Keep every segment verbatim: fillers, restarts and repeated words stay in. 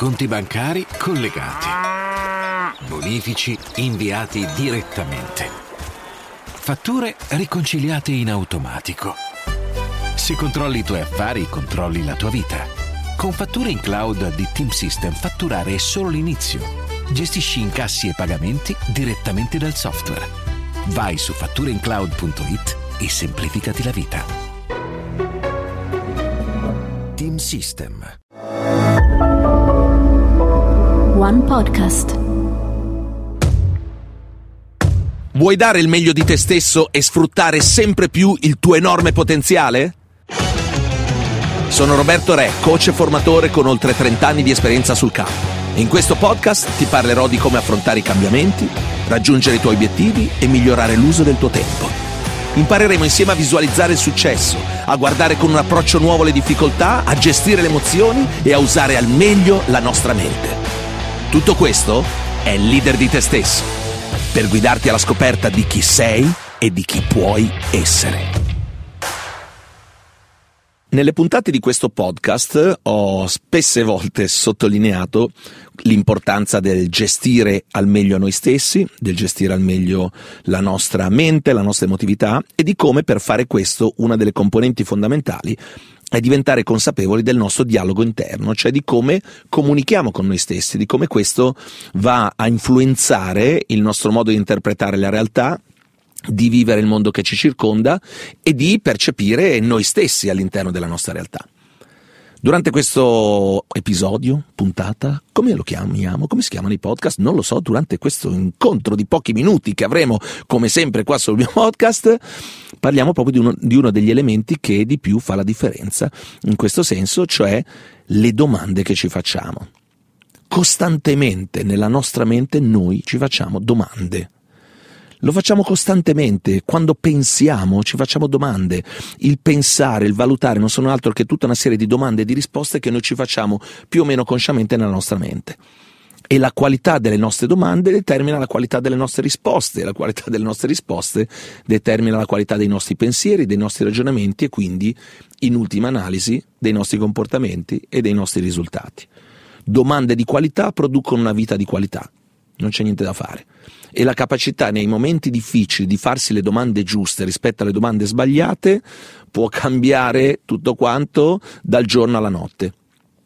conti bancari collegati, bonifici inviati direttamente, fatture riconciliate in automatico. Se controlli i tuoi affari, controlli la tua vita. Con fatture in cloud di Team System fatturare è solo l'inizio. Gestisci incassi e pagamenti direttamente dal software. Vai su fattureincloud punto it e semplificati la vita. Team System. One Podcast. Vuoi dare il meglio di te stesso e sfruttare sempre più il tuo enorme potenziale? Sono Roberto Re, coach e formatore con oltre trenta anni di esperienza sul campo. E in questo podcast ti parlerò di come affrontare i cambiamenti, raggiungere i tuoi obiettivi e migliorare l'uso del tuo tempo. Impareremo insieme a visualizzare il successo, a guardare con un approccio nuovo le difficoltà, a gestire le emozioni e a usare al meglio la nostra mente. Tutto questo è Leader di te stesso, per guidarti alla scoperta di chi sei e di chi puoi essere. Nelle puntate di questo podcast ho spesse volte sottolineato l'importanza del gestire al meglio noi stessi, del gestire al meglio la nostra mente, la nostra emotività e di come per fare questo una delle componenti fondamentali è diventare consapevoli del nostro dialogo interno, cioè di come comunichiamo con noi stessi, di come questo va a influenzare il nostro modo di interpretare la realtà, di vivere il mondo che ci circonda e di percepire noi stessi all'interno della nostra realtà. Durante questo episodio, puntata, come lo chiamiamo? Come si chiamano i podcast? Non lo so, durante questo incontro di pochi minuti che avremo, come sempre qua sul mio podcast, parliamo proprio di uno, di uno degli elementi che di più fa la differenza in questo senso, cioè le domande che ci facciamo. Costantemente nella nostra mente noi ci facciamo domande. Lo facciamo costantemente, quando pensiamo ci facciamo domande. Il pensare, il valutare non sono altro che tutta una serie di domande e di risposte che noi ci facciamo più o meno consciamente nella nostra mente. E la qualità delle nostre domande determina la qualità delle nostre risposte, e la qualità delle nostre risposte determina la qualità dei nostri pensieri, dei nostri ragionamenti e quindi, in ultima analisi, dei nostri comportamenti e dei nostri risultati. Domande di qualità producono una vita di qualità, non c'è niente da fare. E la capacità nei momenti difficili di farsi le domande giuste rispetto alle domande sbagliate può cambiare tutto quanto dal giorno alla notte.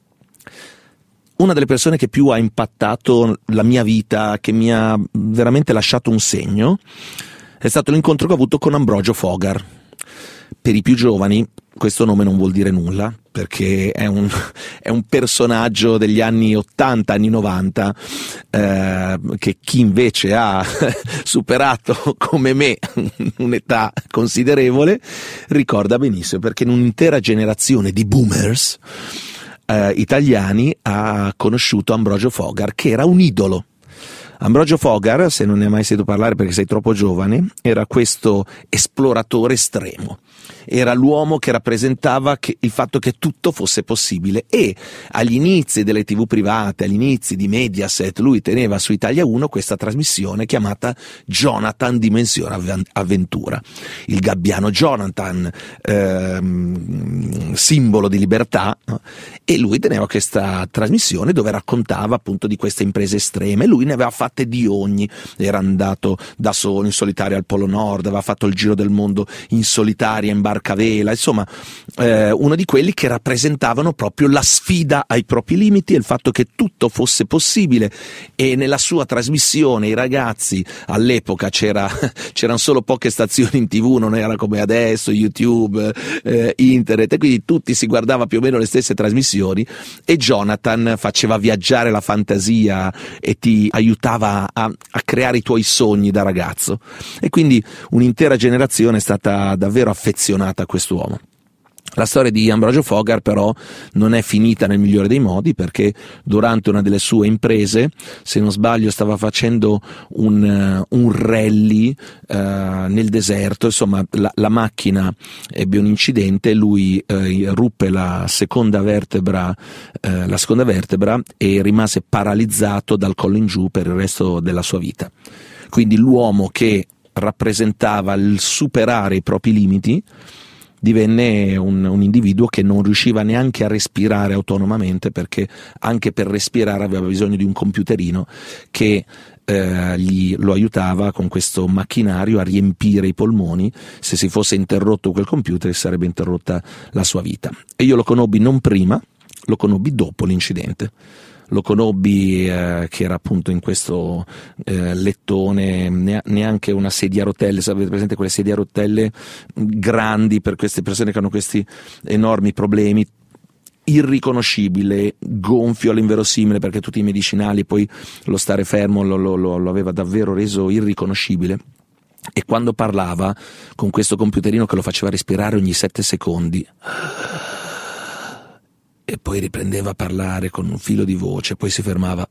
Una delle persone che più ha impattato la mia vita, che mi ha veramente lasciato un segno, è stato l'incontro che ho avuto con Ambrogio Fogar. Per i più giovani questo nome non vuol dire nulla, perché è un, è un personaggio degli anni ottanta, anni novanta, eh, che chi invece ha superato come me un'età considerevole ricorda benissimo, perché in un'intera generazione di boomers eh, italiani ha conosciuto Ambrogio Fogar, che era un idolo. Ambrogio Fogar, se non ne hai mai sentito parlare perché sei troppo giovane, era questo esploratore estremo. Era l'uomo che rappresentava che il fatto che tutto fosse possibile, e agli inizi delle tivù private, agli inizi di Mediaset, lui teneva su Italia uno questa trasmissione chiamata Jonathan Dimensione Avventura. Il gabbiano Jonathan, ehm, simbolo di libertà, no? E lui teneva questa trasmissione dove raccontava appunto di queste imprese estreme. Lui ne aveva fatte di ogni, era andato da solo in solitaria al Polo Nord, aveva fatto il giro del mondo in solitaria, in barcavela, insomma eh, uno di quelli che rappresentavano proprio la sfida ai propri limiti e il fatto che tutto fosse possibile. E nella sua trasmissione i ragazzi, all'epoca c'era c'erano solo poche stazioni in tv, non era come adesso YouTube, eh, internet, e quindi tutti si guardava più o meno le stesse trasmissioni, e Jonathan faceva viaggiare la fantasia e ti aiutava a, a creare i tuoi sogni da ragazzo, e quindi un'intera generazione è stata davvero affezionata a quest'uomo. La storia di Ambrogio Fogar però non è finita nel migliore dei modi, perché durante una delle sue imprese, se non sbaglio stava facendo un, un rally uh, nel deserto, insomma la, la macchina ebbe un incidente, lui uh, ruppe la seconda vertebra, uh, la seconda vertebra e rimase paralizzato dal collo in giù per il resto della sua vita. Quindi l'uomo che rappresentava il superare i propri limiti divenne un, un individuo che non riusciva neanche a respirare autonomamente, perché anche per respirare aveva bisogno di un computerino che eh, gli, lo aiutava con questo macchinario a riempire i polmoni. Se si fosse interrotto quel computer sarebbe interrotta la sua vita. E io lo conobbi non prima, lo conobbi dopo l'incidente. Lo conobbi eh, che era appunto in questo eh, lettone, neanche una sedia a rotelle, sapete presente quelle sedie a rotelle grandi per queste persone che hanno questi enormi problemi, irriconoscibile, gonfio all'inverosimile, perché tutti i medicinali, poi lo stare fermo lo, lo, lo aveva davvero reso irriconoscibile. E quando parlava con questo computerino che lo faceva respirare ogni sette secondi e poi riprendeva a parlare con un filo di voce, poi si fermava,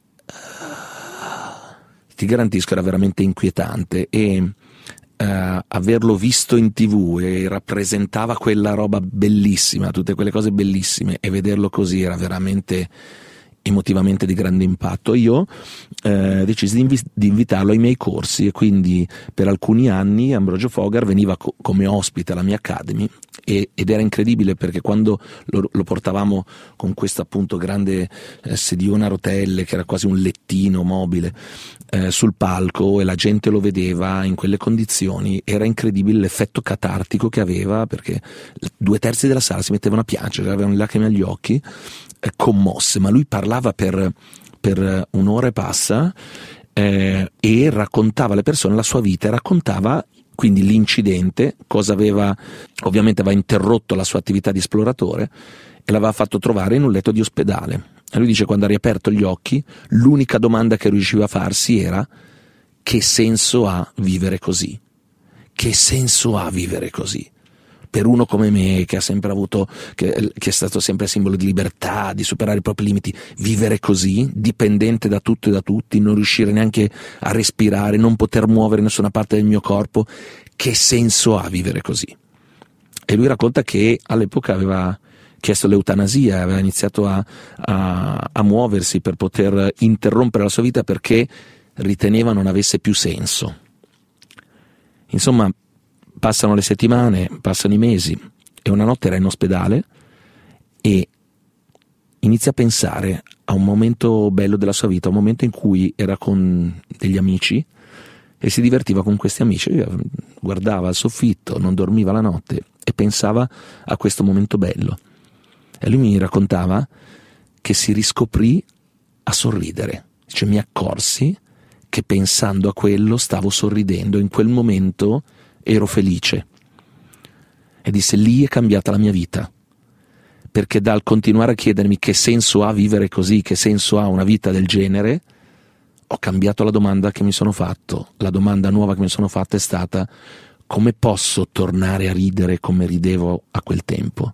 ti garantisco era veramente inquietante. E uh, averlo visto in tv e rappresentava quella roba bellissima, tutte quelle cose bellissime, e vederlo così era veramente emotivamente di grande impatto. Io eh, decisi di, invi- di invitarlo ai miei corsi, e quindi per alcuni anni Ambrogio Fogar veniva co- come ospite alla mia Academy, e, ed era incredibile perché quando lo, lo portavamo con questo appunto grande eh, sedione a rotelle che era quasi un lettino mobile eh, sul palco, e la gente lo vedeva in quelle condizioni, era incredibile l'effetto catartico che aveva, perché due terzi della sala si mettevano a piangere, avevano le lacrime agli occhi, commosse, ma lui parlava per, per un'ora e passa eh, e raccontava alle persone la sua vita, e raccontava quindi l'incidente, cosa aveva, ovviamente aveva interrotto la sua attività di esploratore e l'aveva fatto trovare in un letto di ospedale. E lui dice, quando ha riaperto gli occhi, l'unica domanda che riusciva a farsi era: che senso ha vivere così? Che senso ha vivere così? Per uno come me, che ha sempre avuto, che, che è stato sempre simbolo di libertà, di superare i propri limiti, vivere così, dipendente da tutto e da tutti, non riuscire neanche a respirare, non poter muovere nessuna parte del mio corpo, che senso ha vivere così? E lui racconta che all'epoca aveva chiesto l'eutanasia, aveva iniziato a, a, a muoversi per poter interrompere la sua vita perché riteneva non avesse più senso. Insomma, passano le settimane, passano i mesi, e una notte era in ospedale e inizia a pensare a un momento bello della sua vita, un momento in cui era con degli amici e si divertiva con questi amici. Guardava al soffitto, non dormiva la notte e pensava a questo momento bello. E lui mi raccontava che si riscoprì a sorridere. Cioè, mi accorsi che pensando a quello stavo sorridendo, in quel momento ero felice. E disse, lì è cambiata la mia vita, perché dal continuare a chiedermi che senso ha vivere così, che senso ha una vita del genere, ho cambiato la domanda che mi sono fatto. La domanda nuova che mi sono fatta è stata: come posso tornare a ridere come ridevo a quel tempo?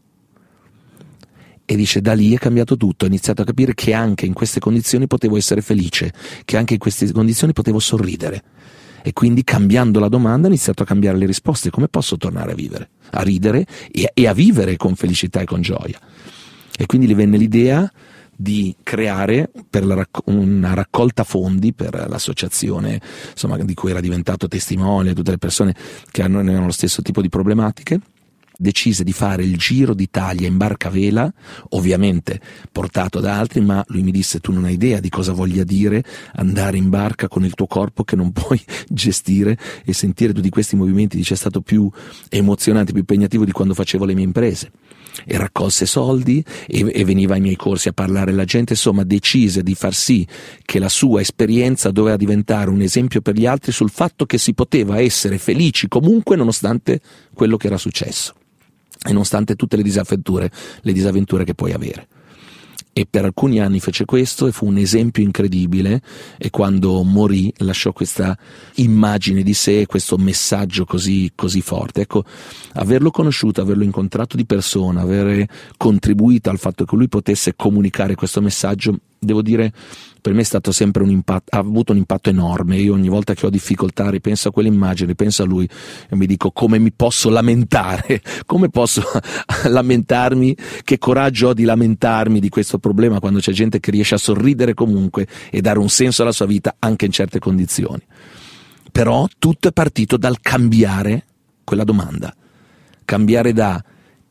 E dice, da lì è cambiato tutto, ho iniziato a capire che anche in queste condizioni potevo essere felice, che anche in queste condizioni potevo sorridere. E quindi, cambiando la domanda, ho iniziato a cambiare le risposte. Come posso tornare a vivere, a ridere e, e a vivere con felicità e con gioia? E quindi gli venne l'idea di creare per la racc- una raccolta fondi per l'associazione, insomma, di cui era diventato testimone, tutte le persone che hanno, hanno lo stesso tipo di problematiche. Decise di fare il giro d'Italia in barca a vela, ovviamente portato da altri, ma lui mi disse: tu non hai idea di cosa voglia dire andare in barca con il tuo corpo che non puoi gestire e sentire tutti questi movimenti. Dice, è stato più emozionante, più impegnativo di quando facevo le mie imprese. E raccolse soldi e, e veniva ai miei corsi a parlare alla gente. Insomma, decise di far sì che la sua esperienza doveva diventare un esempio per gli altri sul fatto che si poteva essere felici comunque nonostante quello che era successo e nonostante tutte le disavventure, le disavventure che puoi avere. E per alcuni anni fece questo e fu un esempio incredibile, e quando morì lasciò questa immagine di sé, questo messaggio così, così forte. Ecco, averlo conosciuto, averlo incontrato di persona, avere contribuito al fatto che lui potesse comunicare questo messaggio, devo dire, per me è stato sempre un impatto, ha avuto un impatto enorme. Io ogni volta che ho difficoltà ripenso a quell'immagine, penso a lui e mi dico: come mi posso lamentare? Come posso lamentarmi? Che coraggio ho di lamentarmi di questo problema quando c'è gente che riesce a sorridere comunque e dare un senso alla sua vita anche in certe condizioni. Però tutto è partito dal cambiare quella domanda, cambiare da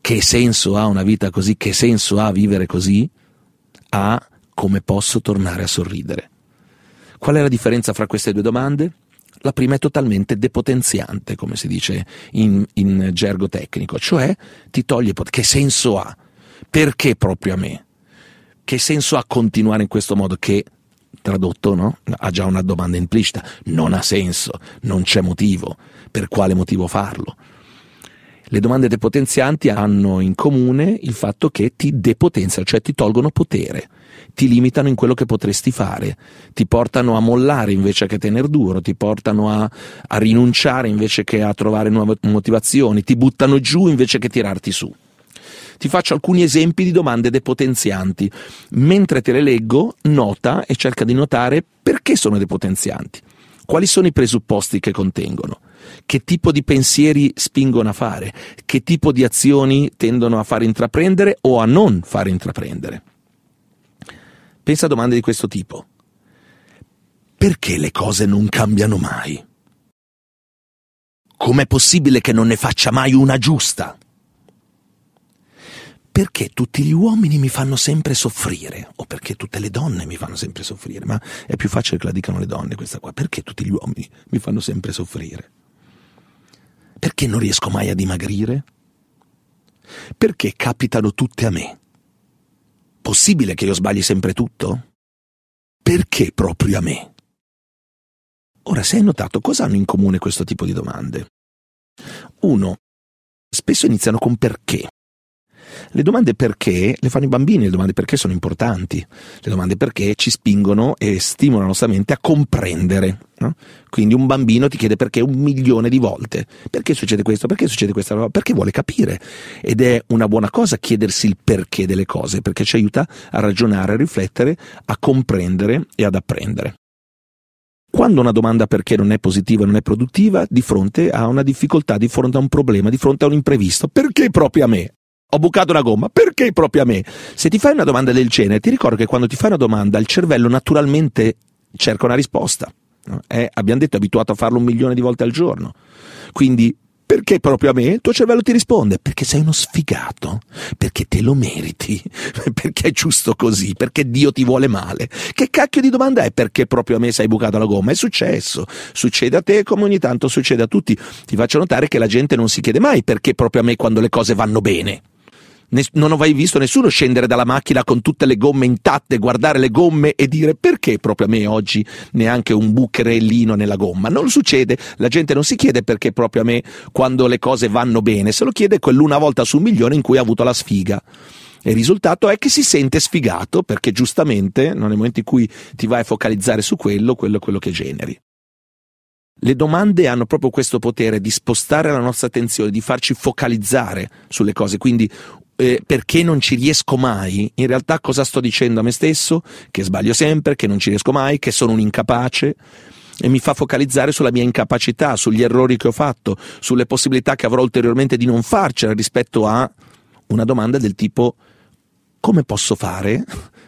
che senso ha una vita così, che senso ha vivere così, a come posso tornare a sorridere. Qual è la differenza fra queste due domande? La prima è totalmente depotenziante, come si dice in, in gergo tecnico, cioè ti toglie, che senso ha? Perché proprio a me? Che senso ha continuare in questo modo? Che, tradotto, no? Ha già una domanda implicita, non ha senso, non c'è motivo, per quale motivo farlo? Le domande depotenzianti hanno in comune il fatto che ti depotenziano, cioè ti tolgono potere, ti limitano in quello che potresti fare, ti portano a mollare invece che tener duro, ti portano a, a rinunciare invece che a trovare nuove motivazioni, ti buttano giù invece che tirarti su. Ti faccio alcuni esempi di domande depotenzianti. Mentre te le leggo, nota e cerca di notare perché sono depotenzianti. Quali sono i presupposti che contengono? Che tipo di pensieri spingono a fare? Che tipo di azioni tendono a far intraprendere o a non far intraprendere? Pensa a domande di questo tipo. Perché le cose non cambiano mai? Com'è possibile che non ne faccia mai una giusta? Perché tutti gli uomini mi fanno sempre soffrire? O perché tutte le donne mi fanno sempre soffrire? Ma è più facile che la dicano le donne questa qua. Perché tutti gli uomini mi fanno sempre soffrire? Perché non riesco mai a dimagrire? Perché capitano tutte a me? Possibile che io sbagli sempre tutto? Perché proprio a me? Ora, se hai notato, cosa hanno in comune questo tipo di domande? Uno, spesso iniziano con perché. Le domande perché le fanno i bambini, le domande perché sono importanti, le domande perché ci spingono e stimolano la nostra mente a comprendere, no? Quindi un bambino ti chiede perché un milione di volte, perché succede questo, perché succede questa roba, perché vuole capire, ed è una buona cosa chiedersi il perché delle cose, perché ci aiuta a ragionare, a riflettere, a comprendere e ad apprendere. Quando una domanda perché non è positiva, non è produttiva, di fronte a una difficoltà, di fronte a un problema, di fronte a un imprevisto, perché proprio a me? Ho bucato una gomma, perché proprio a me? Se ti fai una domanda del genere, ti ricordo che quando ti fai una domanda il cervello naturalmente cerca una risposta. No? Eh, abbiamo detto è abituato a farlo un milione di volte al giorno. Quindi, perché proprio a me? Il tuo cervello ti risponde, perché sei uno sfigato, perché te lo meriti, perché è giusto così, perché Dio ti vuole male. Che cacchio di domanda è perché proprio a me sei bucato la gomma? È successo, succede a te come ogni tanto succede a tutti. Ti faccio notare che la gente non si chiede mai perché proprio a me quando le cose vanno bene. Non ho mai visto nessuno scendere dalla macchina con tutte le gomme intatte, guardare le gomme e dire perché proprio a me oggi neanche un bucherellino nella gomma. Non succede, la gente non si chiede perché proprio a me quando le cose vanno bene, se lo chiede quell'una volta su un milione in cui ha avuto la sfiga. E il risultato è che si sente sfigato perché giustamente nel momento in cui ti vai a focalizzare su quello, quello è quello che generi. Le domande hanno proprio questo potere di spostare la nostra attenzione, di farci focalizzare sulle cose, quindi eh, perché non ci riesco mai, in realtà cosa sto dicendo a me stesso? Che sbaglio sempre, che non ci riesco mai, che sono un incapace, e mi fa focalizzare sulla mia incapacità, sugli errori che ho fatto, sulle possibilità che avrò ulteriormente di non farcela rispetto a una domanda del tipo come posso fare?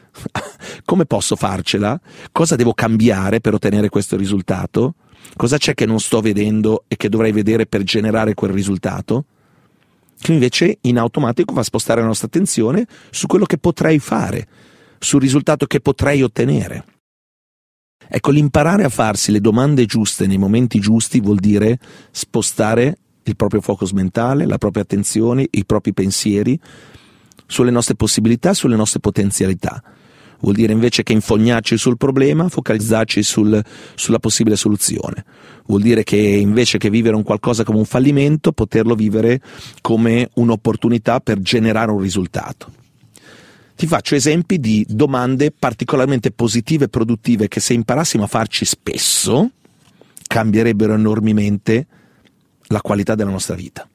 Come posso farcela? Cosa devo cambiare per ottenere questo risultato? Cosa c'è che non sto vedendo e che dovrei vedere per generare quel risultato? Che invece in automatico va a spostare la nostra attenzione su quello che potrei fare, sul risultato che potrei ottenere. Ecco, l'imparare a farsi le domande giuste nei momenti giusti vuol dire spostare il proprio focus mentale, la propria attenzione, i propri pensieri sulle nostre possibilità, sulle nostre potenzialità. Vuol dire invece che infognarci sul problema, focalizzarci sul, sulla possibile soluzione. Vuol dire che invece che vivere un qualcosa come un fallimento, poterlo vivere come un'opportunità per generare un risultato. Ti faccio esempi di domande particolarmente positive e produttive che se imparassimo a farci spesso, cambierebbero enormemente la qualità della nostra vita.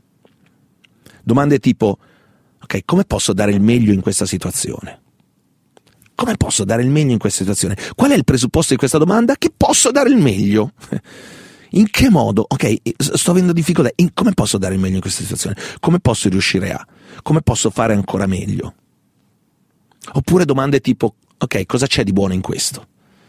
Domande tipo, ok, come posso dare il meglio in questa situazione? Come posso dare il meglio in questa situazione? Qual è il presupposto di questa domanda? Che posso dare il meglio. In che modo? Ok, sto avendo difficoltà. In come posso dare il meglio in questa situazione? Come posso riuscire a? Come posso fare ancora meglio? Oppure domande tipo, ok, cosa c'è di buono in questo?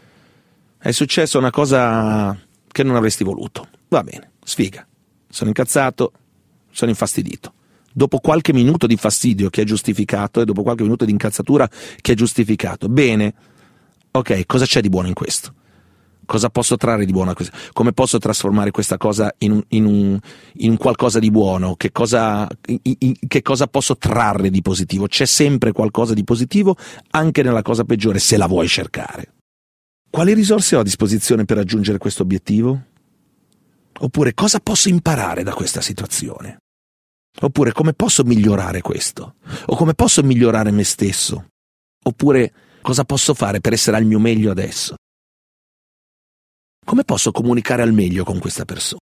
È successa una cosa che non avresti voluto. Va bene, sfiga. Sono incazzato, sono infastidito. dopo qualche minuto di fastidio che è giustificato e dopo qualche minuto di incazzatura che è giustificato. Bene, ok, cosa c'è di buono in questo? Cosa posso trarre di buono a questo? Come posso trasformare questa cosa in un, in un, in un qualcosa di buono? Che cosa, in, in, che cosa posso trarre di positivo? C'è sempre qualcosa di positivo anche nella cosa peggiore, se la vuoi cercare. Quali risorse ho a disposizione per raggiungere questo obiettivo? Oppure cosa posso imparare da questa situazione? Oppure come posso migliorare questo? O come posso migliorare me stesso? Oppure cosa posso fare per essere al mio meglio adesso? Come posso comunicare al meglio con questa persona?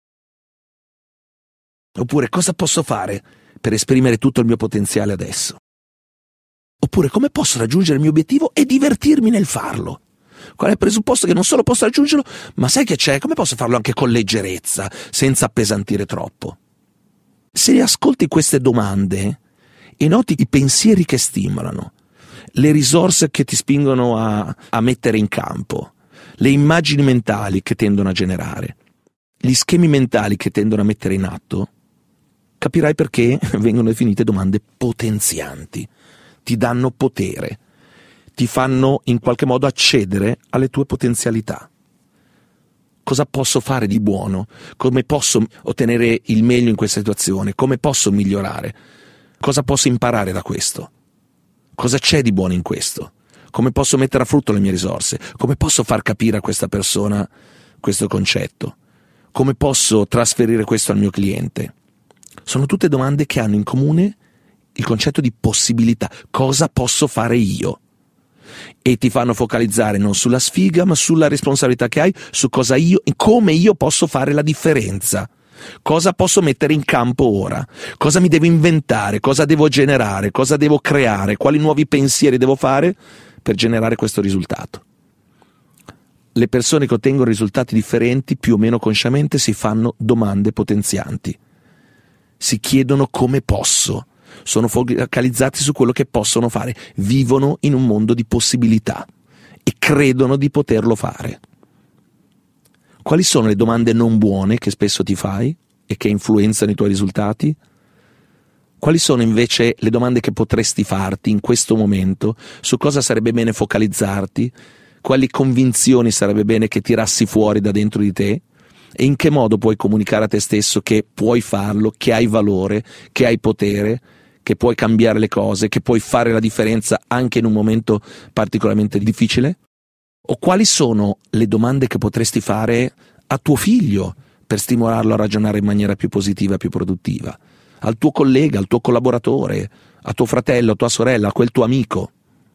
Oppure cosa posso fare per esprimere tutto il mio potenziale adesso? Oppure come posso raggiungere il mio obiettivo e divertirmi nel farlo? Qual è il presupposto che non solo posso raggiungerlo, ma sai che c'è? Come posso farlo anche con leggerezza, senza appesantire troppo? Se ascolti queste domande e noti i pensieri che stimolano, le risorse che ti spingono a, a mettere in campo, le immagini mentali che tendono a generare, gli schemi mentali che tendono a mettere in atto, capirai perché vengono definite domande potenzianti. Ti danno potere, ti fanno in qualche modo accedere alle tue potenzialità. Cosa posso fare di buono? Come posso ottenere il meglio in questa situazione? Come posso migliorare? Cosa posso imparare da questo? Cosa c'è di buono in questo? Come posso mettere a frutto le mie risorse? Come posso far capire a questa persona questo concetto? Come posso trasferire questo al mio cliente? Sono tutte domande che hanno in comune il concetto di possibilità. Cosa posso fare io? E ti fanno focalizzare non sulla sfiga, ma sulla responsabilità che hai, su cosa io, come io posso fare la differenza. Cosa posso mettere in campo ora? Cosa mi devo inventare? Cosa devo generare? Cosa devo creare? Quali nuovi pensieri devo fare per generare questo risultato? Le persone che ottengono risultati differenti, più o meno consciamente, si fanno domande potenzianti. Si chiedono come posso. Sono focalizzati su quello che possono fare. Vivono in un mondo di possibilità e credono di poterlo fare. Quali sono le domande non buone che spesso ti fai e che influenzano i tuoi risultati? Quali sono invece le domande che potresti farti in questo momento? Su cosa sarebbe bene focalizzarti? Quali convinzioni sarebbe bene che tirassi fuori da dentro di te? E in che modo puoi comunicare a te stesso che puoi farlo, che hai valore, che hai potere, che puoi cambiare le cose, che puoi fare la differenza anche in un momento particolarmente difficile? O quali sono le domande che potresti fare a tuo figlio per stimolarlo a ragionare in maniera più positiva, più produttiva? Al tuo collega, al tuo collaboratore, a tuo fratello, a tua sorella, a quel tuo amico?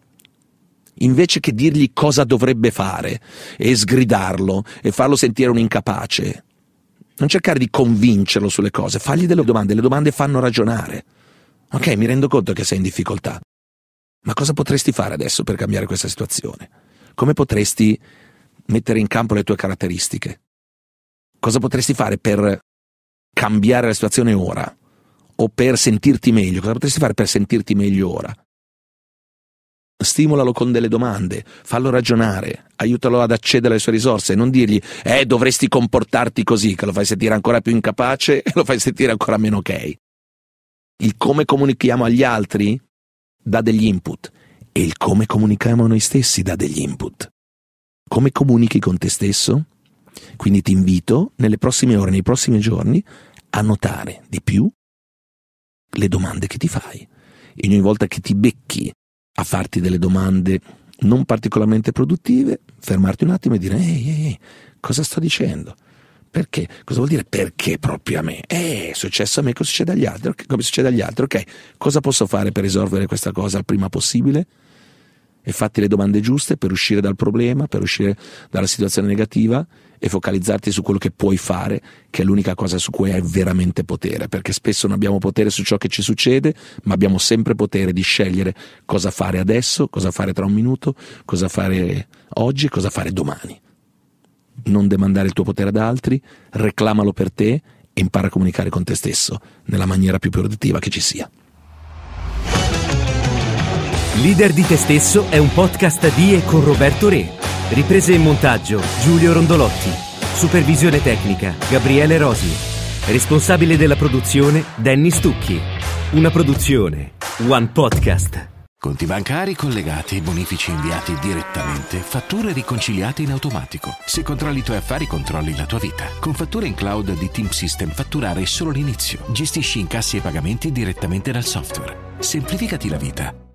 Invece che dirgli cosa dovrebbe fare e sgridarlo e farlo sentire un incapace, non cercare di convincerlo sulle cose, fagli delle domande, le domande fanno ragionare. Ok, mi rendo conto che sei in difficoltà, ma cosa potresti fare adesso per cambiare questa situazione? Come potresti mettere in campo le tue caratteristiche? Cosa potresti fare per cambiare la situazione ora? O per sentirti meglio? Cosa potresti fare per sentirti meglio ora? Stimolalo con delle domande, fallo ragionare, aiutalo ad accedere alle sue risorse, non dirgli eh dovresti comportarti così, che lo fai sentire ancora più incapace e lo fai sentire ancora meno ok. Il come comunichiamo agli altri dà degli input e il come comunichiamo a noi stessi dà degli input. Come comunichi con te stesso? Quindi ti invito nelle prossime ore, nei prossimi giorni a notare di più le domande che ti fai e ogni volta che ti becchi a farti delle domande non particolarmente produttive, fermarti un attimo e dire ehi, ehi, ehi, cosa sto dicendo? Perché? Cosa vuol dire perché proprio a me? Eh, è successo a me, cosa succede agli altri? Come succede agli altri? Ok, cosa posso fare per risolvere questa cosa il prima possibile? E fatti le domande giuste per uscire dal problema, per uscire dalla situazione negativa e focalizzarti su quello che puoi fare, che è l'unica cosa su cui hai veramente potere, perché spesso non abbiamo potere su ciò che ci succede, ma abbiamo sempre potere di scegliere cosa fare adesso, cosa fare tra un minuto, cosa fare oggi e cosa fare domani. Non demandare il tuo potere ad altri, reclamalo per te e impara a comunicare con te stesso nella maniera più produttiva che ci sia. Leader di te stesso è un podcast di e con Roberto Re. Riprese e montaggio Giulio Rondolotti. Supervisione tecnica Gabriele Rosi. Responsabile della produzione Danny Stucchi. Una produzione One Podcast. Conti bancari collegati, bonifici inviati direttamente, fatture riconciliate in automatico. Se controlli i tuoi affari, controlli la tua vita. Con fatture in cloud di Team System fatturare è solo l'inizio. Gestisci incassi e pagamenti direttamente dal software. Semplificati la vita.